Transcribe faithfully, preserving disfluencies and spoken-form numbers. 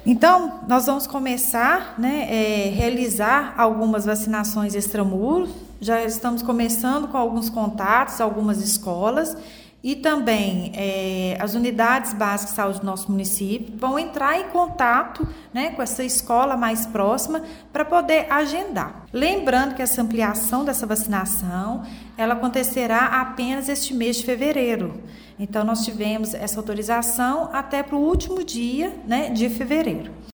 Então, nós vamos começar, né, é, realizar algumas vacinações extramuros. Já estamos começando com alguns contatos, algumas escolas, e também é, as unidades básicas de saúde do nosso município vão entrar em contato, né, com essa escola mais próxima para poder agendar. Lembrando que essa ampliação dessa vacinação, ela acontecerá apenas este mês de fevereiro. Então, nós tivemos essa autorização até para o último dia, né, de fevereiro.